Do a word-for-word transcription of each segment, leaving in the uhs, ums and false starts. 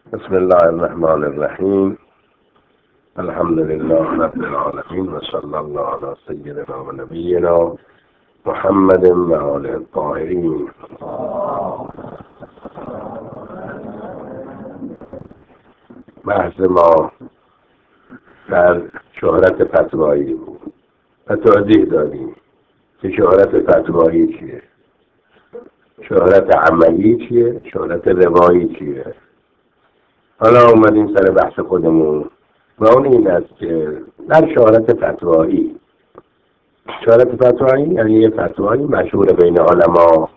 بسم الله الرحمن الرحیم. الحمد لله رب العالمین و صلی الله علی سیدنا و نبینا محمد و آله الطاهرین. بحث ما در شهرت فتوایی بود و توضیح دادیم که شهرت فتوایی چیه، شهرت عملی چیه، شهرت روایی چیه. حالا اومدیم سر بحث خودمون و اون این است که در شهرت فتوایی، شهرت فتوایی یعنی یه فتوایی مشهور بین علما،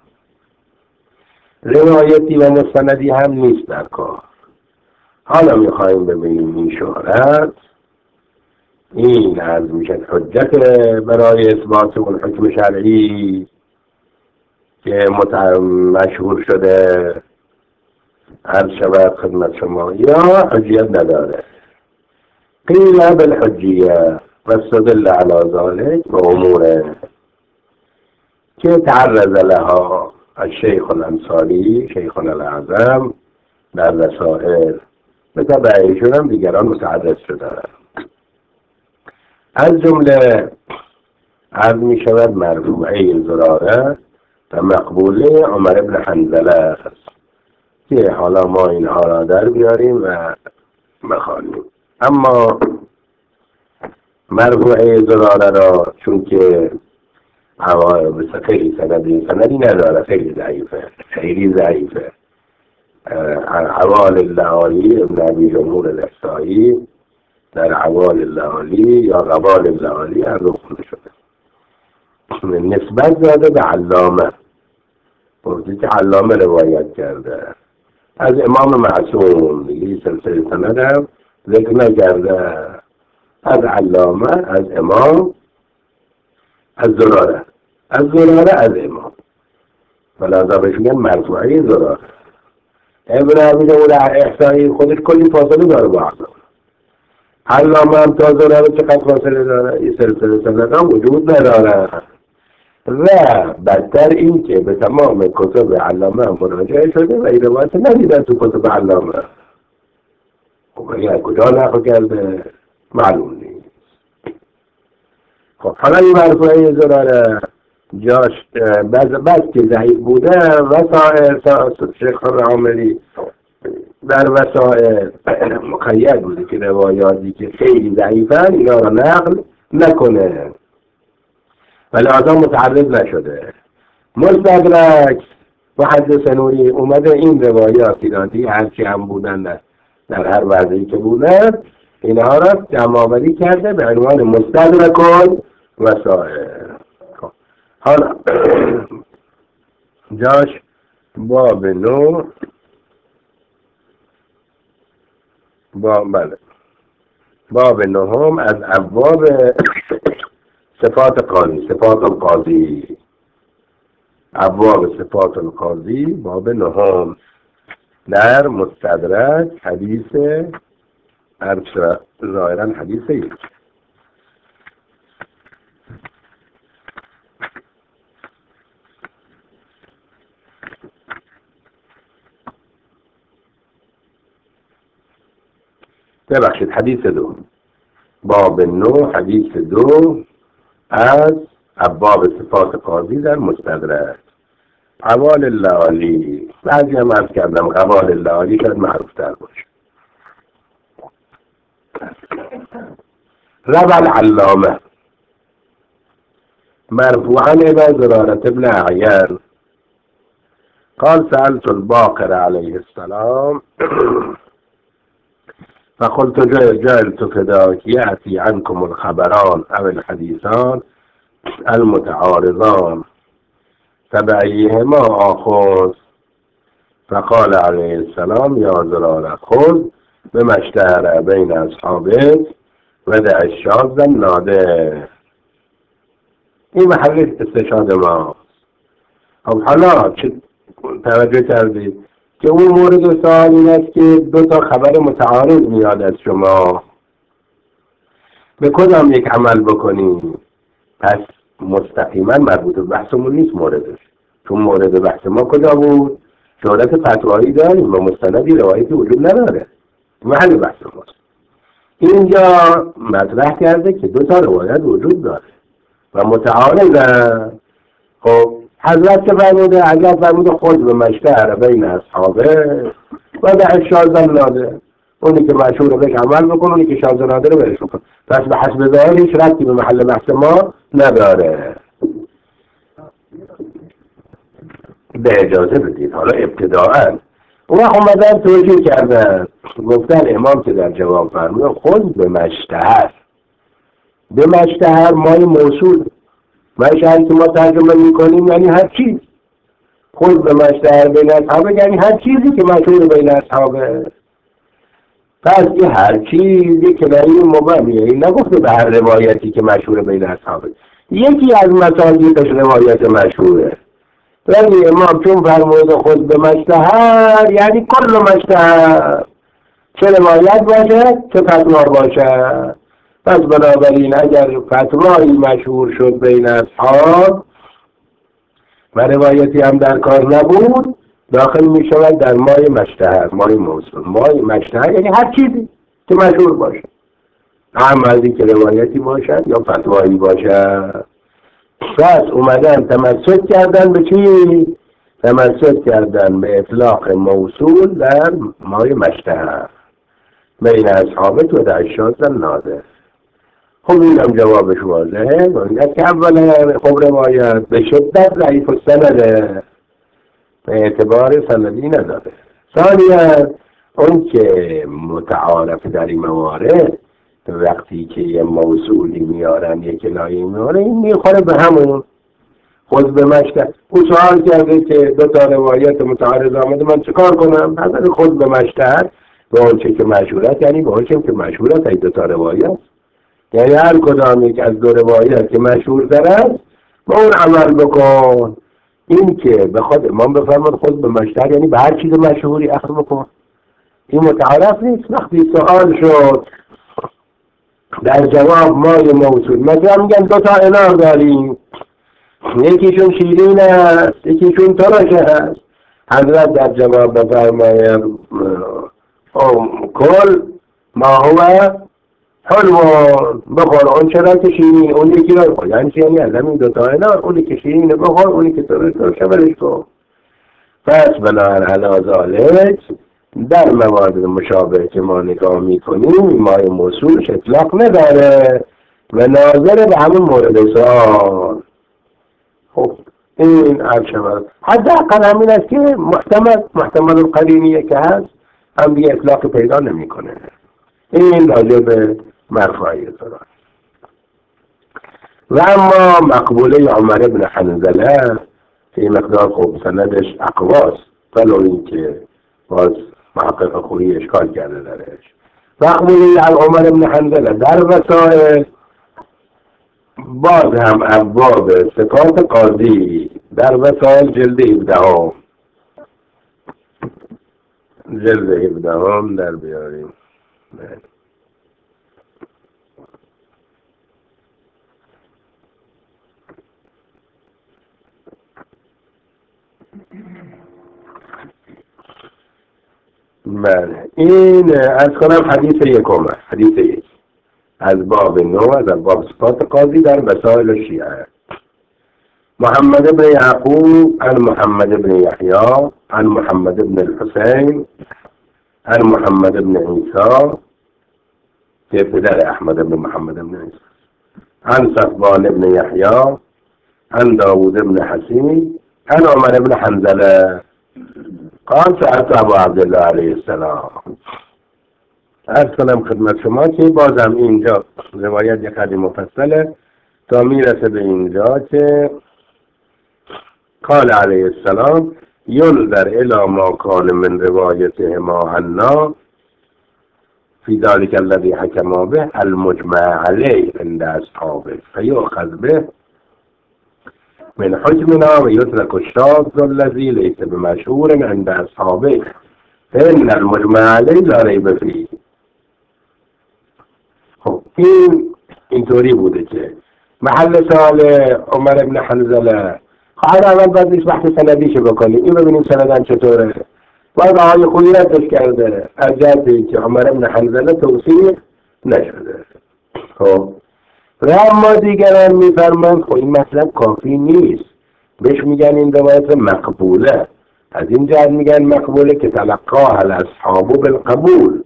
روایتی و مستندی هم نیست در کار. حالا میخواییم ببینیم این شهرت این از میشن حجت برای اثبات اون حکم شرعی که مشهور شده عرض شود خدمت شما، یا حجیت نداره. قیل بالحجیه و استدل علی ذلك و اموره که تعرض لها الشیخ الانصاری شیخنا الاعظم در رسائل، به تبع ایشون هم دیگران متعرض شدن. از جمله عرض می شود مرفوعه زراره و مقبوله عمر بن حنظله است که حالا ما اینها را در بیاریم و بخوانیم. اما مرفوعه زراره را چون که حوالي خیلی سندی سندی نداره، خیلی ضعیفه خیلی ضعیفه حوالي اللعالی ابن ابی جمهور الاحصایی در حوالي اللعالی یا غوال اللعالی هر رو خونده شده، نسبت داده به علامه، گفته که علامه روایت کرده از امام معصوم، دیگه سلسله سند هم ذکر نکرده، از علامه، از امام، از زراره، از زراره، از امام، فلازا بهش میگن مرفوعه زراره. ابن ابی جمهور احصایی خودش کلی فاصله داره با علامه. علامه هم تا زراره چقدر فاصله داره؟ این سلسله سند هم وجود نداره. و بدتر این که به تمام کتب علامه مراجعه شده و این روایت ندیدن تو کتب علامه. خب این کجا نقل کرده معلوم نیست. خب حالا این مرفوعه زراره جاش بعض بعض که ضعیف بوده وسائل شیخ عاملی در وسائل مقید بوده که روایاتی که خیلی ضعیفن اینا را نقل نکنه ولی آدم متعرض نشده. مستدرک محدث نوری اومده این روایاتی را دی هرچی هم بودن در هر وضعی که بودن اینها را جمع‌آوری کرده به عنوان مستدرک وسائل. حالا جاش باب نو باب بله باب نهم از ابواب صفات قاضی، صفات القاضی، ابواب صفات القاضی، باب نهم در مستدرک حدیث عرض ظاهرا حدیث یک. ببخشید حدیث دو، باب نو حدیث دو از ابواب صفات قاضی در مستدرک. غوال اللعالی بعضی هم عرض کردم غوال اللعالی شاید معروف تر باشه. روى العلامه مرفوعا الى زرارة ابن اعين قال سألت الباقر عليه السلام فقلت جعلت فداك يأتي عنكم الخبران أو الحديثان المتعارضان فبأيهما آخذ؟ فقال عليه السلام يا زرارة خذ بما اشتهر بين أصحابك ودع الشاذ النادر. این محل استشهاد ما. خب حالا چه توجه کردید که اون مورد سوال این است که دو تا خبر متعارض میاد از شما، به کدام یک عمل بکنیم؟ پس مستقیما مربوط به بحثمون نیست موردش، چون مورد بحث ما کجا بود؟ شهرت فتوایی داریم و مستندی روایتی وجود نداره. محل بحث ماست. اینجا مطرح کرده که دو تا روایت وجود داره و متعارضن. خب حضرت که فرموده، اگر فرموده خود به مشتهر بین اصحابه و در شاذ نادر، اونی که مشهور بهش عمل بکن، اونی که شاذ نادر بهش بکن. پس به حسب ظاهر هیچ ربطی به محل بحث ما نداره. به اجازه بدید حالا ابتداءً اون اومدن توجیه کردن، گفتن امام که در جواب فرموده خود به مشتهر، به مشتهر مای موصول، مشتهر که ما ترجمه میکنیم یعنی هر چیز. خود به مشتهر بین اصحابه یعنی هر چیزی که مشهور بین اصحابه. پس این هر چیزی که نهی مبهمیه، این نگفته به هر روایتی که مشهور بین اصحابه، یکی از مصادیقش روایت مشهوره. ولی امام چون فرموده خود به مشتهر یعنی کل مشتهر، چه روایت باشه چه فتوا باشه. پس بنابراین اگر فتوایی مشهور شد بین اصحاب و روایتی هم در کار نبود، داخل می شود در مای مشتهر، مای موصول. مای مشتهر یعنی هر چیزی که مشهور باشه، هم از این که روایتی باشد یا فتوایی باشد. پس اومدن تمسک کردن به چی؟ تمسک کردن به اطلاق موصول در مای مشتهر بین اصحابت و در شاذ نادر. خب اینم جوابش واضحه. باید که اولا خب روایت به شدت ضعیف السنده، به اعتبار سندی نداره. ثانیا اون که متعارف در این موارد، وقتی که یه موصولی میارن یک لایی میارن، این میخوره به همون خود به مشتهر. او سوال کرده که دو تا روایت متعارض آمده، من چه کار کنم؟ حضرت خود به مشتهر به اون چه که مشهورت، یعنی به اون چه که مشهورت ای دو تا روایت، یعنی هر کدام یک از دو روایت که مشهور دارد با اون عمل بکن. این که بخواد امام بفرماد خود به مشتهر یعنی به هر چیز مشهوری اخذ بکن، این متعارف نیست. وقتی سوال شد در جواب مای موصول، مثلا میگن دو تا انار داریم، یکیشون شیرین است یکیشون ترش است، حضرت در جواب بفرمایم کل ما هو حلوان، بخور اون چرا که شیرین، اون یکی را بخور. یعنی چی؟ یعنی از همین دو تا انار اونی که شیرین بخور، اونی که ترش ترش برش کن. پس بنابراین علی ذالک در موارد مشابه که ما نگاه میکنیم مای موصولش اطلاق نداره و ناظر به همون مورد سوال. خب این عرض شود حداقل همین است که محتمل محتمل القرینیه که هست هم دیگه اطلاق پیدا نمیکنه. این راجع به مرفوعیت است. و اما مقبوله عمر بن حنظله که مقدار خوب سندش اقواست، ولو این که باز محقق خوری اشکال کرده درش. مقبوله عمر بن حنظله در وسائل باز هم ابواب صفات قاضی در وسائل جلد هفدهم جلد هفدهم در بیاریم. بله این از کنم حدیث یکم، حدیث یک از باب نو از باب صفات قاضی در مسائل شیعه. محمد بن یعقوب عن محمد بن یحیی عن محمد بن الحسین عن محمد بن عیسی که پدر احمد بن محمد بن عیسی، عن صفوان بن یحیی عن داود بن حسین عن عمر بن حنظله قال سألت ابو عبدالله علیه السلام. عرض کنم خدمت شما که بازم اینجا روایت یک خیلی مفصله تا میرسه به اینجا که قال علیه السلام ينظر الى ما كان من روایتهما عنا في ذلك الذي حكما به المجمع عليه عند اصحابه فيؤخذ به من حكمنا ويترك الشاذ الذي ليس بمشهور عند اصحابه فإن المجمع عليه لا ريب فيه. خب این اینطوری بوده که محل سوال عمر بن حنظله خواهد اول باید نیست وقت سندیشو بکنیم. این ببینیم سندن چطوره. باید آقای خویی ردش کرده از جهتی که عمر بن حنظله توصیح نشده. خب و اما دیگران میفرمند خب این مطلب کافی نیست، بهش میگن این روایت مقبوله. از این جهت میگن مقبوله که تلقاها الاصحاب بالقبول،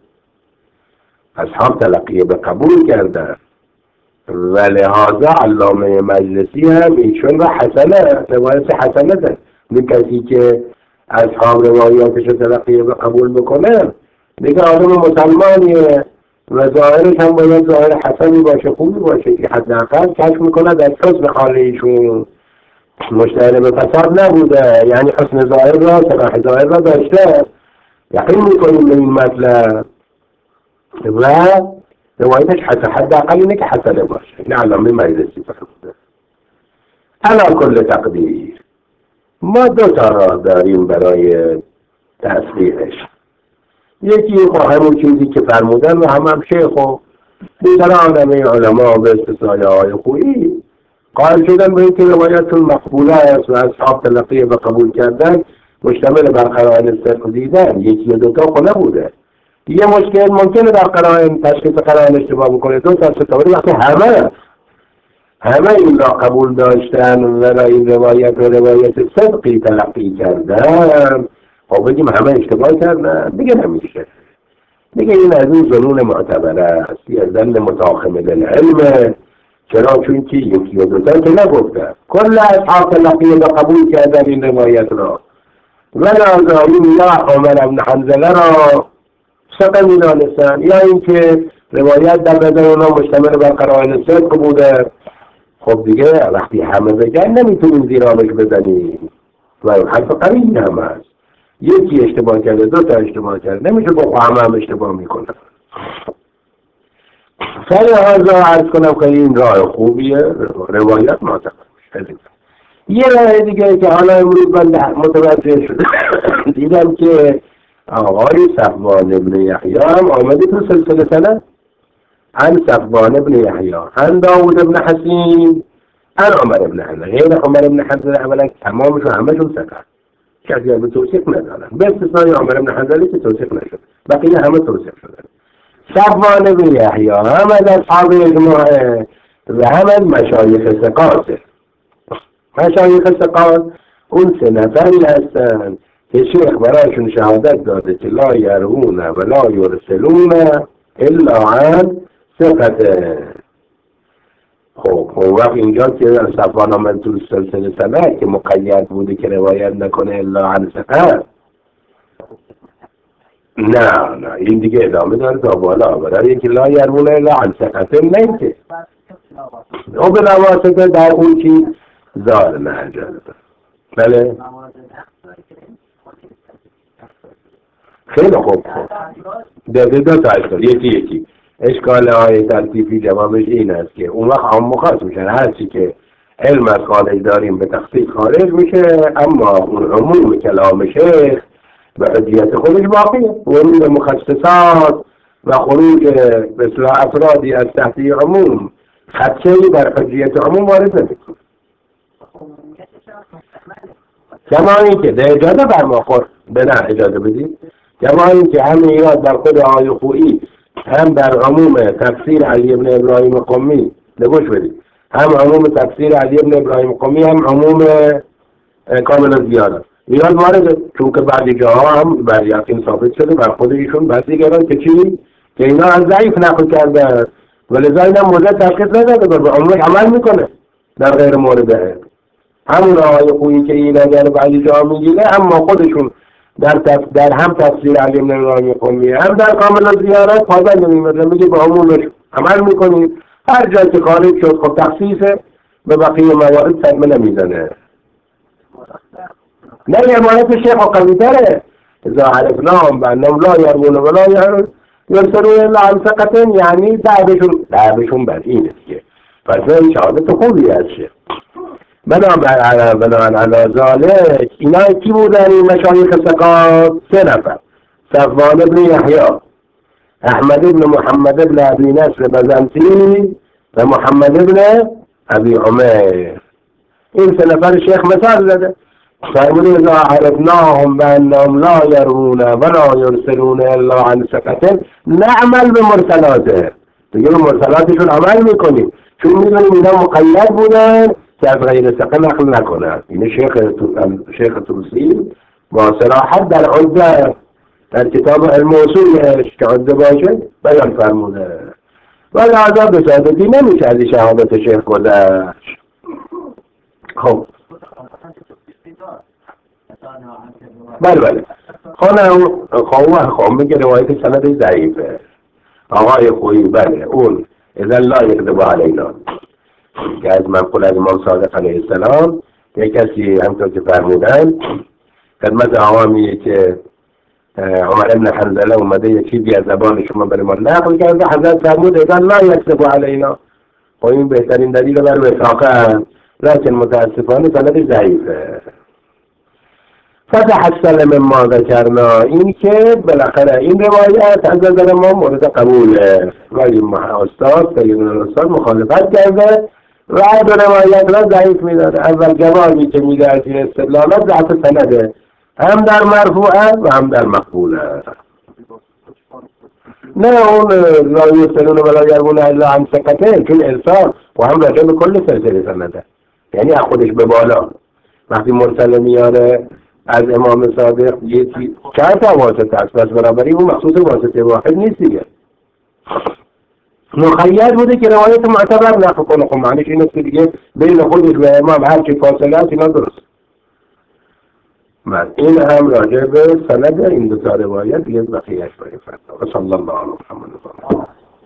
اصحاب تلقیه به قبول کردن و لحاظا علامه مجلسی هم ایشون را حسنه، روایت حسنه ده. این کسی که اصحاب روایاتش تلقیه به قبول بکنه دیگه آدم مسلمانیه و ظاهرش هم باید ظاهر حسنی باشه، خوبی باشه که حداقل کشف میکنه در حسن حال ایشون مشتهر به فساد نبوده، یعنی حسن ظاهر را صلاح ظاهر را داشته. یقین میکنیم به این مطلب و روایتش حسن، حداقل اینه که حسنه باشه. این علامه مجلسی فرموده. علی کل تقدیر ما دو تا راه داریم برای تصحیحش. یکی خب همون چیزی که فرمودن و هم هم شیخ و بیشتر آدمه علما به استثنای آقای خویی قائل شدن به اینکه روایتون مقبوله است و اصحاب تلقیه و قبول کردن مشتمل بر قرائن صدق دیدن. یکی و دوتا خب نبوده. یه مشکل ممکنه در قرائن تشخیص قرائن اشتباه بکنه، دو تا سه تا ولی وقتی همه همه این را قبول داشتن و این روایت و روایت صدقی تلقی کردن خب بگیم همه اشتباه کردن دیگه نمیشه. دیگه این از این ظنون معتبره است، یه ظن متاخم العلم. چرا؟ چون که یکی و دوتا که نگفته کل اصحاب تلقیه و قبول کردن این روایت را و نازایی یا عمر بن حنظله را ثقه می‌دانستن یا اینکه روایت در نظر اونا مشتمل بر قرائن صدق بوده. خب دیگه وقتی همه بگن نمیتونیم زیرامش بزنیم و حرف قریبی هم هست. یکی اشتباه کرده دو تا اشتباه کرده نمیشه با همه هم اشتباه میکنه. فلهذا عرض کنم که این راه خوبیه، روایت معتبر میشه. یه راه دیگه که حالا امروز من متوجه شده دیدم که آقای صفوان ابن یحیی هم آمده تو سلسله سند عن صفوان ابن یحیی عن داود ابن حسین عن عمر ابن حنظله. غیر عمر ابن حنظله اولا تمامشون همشون ثقه، کسی به توصیف ندارن به استثنای عمر ابن حنظله که توصیف نشد، بقیه همه توصیف شدن. صفوان ابن یحیی هم از اصحاب اجماع و هم از مشایخ ثقات. مشایخ ثقات اون سه نفری هستن که شیخ برایشون شهادت داده که لا یرون و لا یرسلون الا عن ثقته. خب خب وقت اینجا که صفوان آمد تو سلسله سند که مقید بوده که روایت نکنه الا عن ثقه، نه نه این دیگه ادامه داره تا بالا برای اینکه لا یرون الا عن ثقته نه که او به نواسطه در اون چی ظاهر نهجانه. بله خیلی خوب خوب دو دو تا اشکال یکی یکی اشکال های تلطیفی جوابش این است که اون وقت هم مخاص میشن هرچی که علم از خارج داریم به تخصیص خارج میشه، اما اون عموم کلام شیخ به حجیت خودش باقیه. ورود مخصصات و خروج مثل افرادی از تحتی عموم خدشه‌ای بر حجیت عموم وارد نمیکنه. کما این که ده اجازه برماخور به نه اجازه بدید کما این که هم ایراد در خود آقای خویی هم در عموم تفسیر علی ابن ابراهیم قمی نگوش بدید، هم عموم تفسیر علی ابن ابراهیم قمی هم عموم کامل الزیاده ایراد وارده، چون که بعضی جاها هم بر یقین ثابت شده بر خود ایشون بعضی دیگران که چی؟ که اینا از ضعیف نقل کرده ولذا اینا موضع تشخیص نداده به عموم عمل میکنه در غیر مورد همون آقای خویی که این اگر بعضی جا میگیره اما خودشون در تف... در هم تفسیر علی ابن ابراهیم قمی هم در کامل الزیارات پابند میمونه، میگه به عمومش عمل میکنیم. هر جا که خارج شد خب تخصیصه به بقیه موارد صدمه نمیزنه. نه عبارت شیخ و قوی تره اذا عرفناهم بانهم لا یرون ولا یرسلون الا عن ثقة، یعنی دعبشون دعبشون بر اینه دیگه. پس این شهادت خوبی از شیخ. بنابراین بنابراین علی ذالک اینا کی بودن این مشایخ ثقات؟ سه نفر: صفوان ابن یحیی، احمد ابن محمد ابن ابی نصر بزنطی و محمد ابن ابی عمر. این سه نفر شیخ مثال زده. فرمود اذا عرفناهم بانهم لا يرون ولا يرسلون الا عن ثقة نعمل به مرسلاته، دیگه به مرسلاتشون عمل میکنیم، چون میدونیم اینا مقید بودن که از غیر ثقه نقل نکنن. این شیخ شیخ توسی با صراحت در عده در کتاب الموصول که عده باشه بیان فرموده و لحظه به سادگی نمیشه از شهادت شیخ گذشت. خب بله بله خانه خواه خواه میگه روایت سند ضعیفه آقای خویی. بله اون اذن لا یکذب علینا که از منقول از امام صادق علیه السلام یک کسی همطور که فرمودن خدمت آقا میگه که عمر ابن حنظله اومده یه چیزی از زبان شما برای ما نقل کرده، حضرت فرمود اذن لا یکذب علینا. خب این بهترین دلیل بر وثاقه، لكن متاسفانه سند ضعیفه. فتحصل مما ذکرنا، این که بالاخره این روایت از نظر ما مورد قبوله ولی استاد سیدنا الاستاد مخالفت کرده و دو روایت را ضعیف میداره. اول جوابی که میده از این استدلالات ضعف سنده، هم در مرفوعه و هم در مقبوله. نه اون لا یرسلون ولا یروون الا عن ثقة چون ارسال و هم راجع به کل سلسله سنده، یعنی از خودش به بالا. وقتی مرسل میاره از امام صادق یکی چند تا واسطه است، بس برابری اون مخصوص واسطه واحد نیست دیگه، مخید بوده که روایت معتبر نقل کنه. خب معنیش این است که دیگه بین خودش و امام هر چی فاصله است اینا درست. من این هم راجع به سند این دو تا روایت دیگه بقیه‌اش برای فردا. صلی الله علیه و محمد.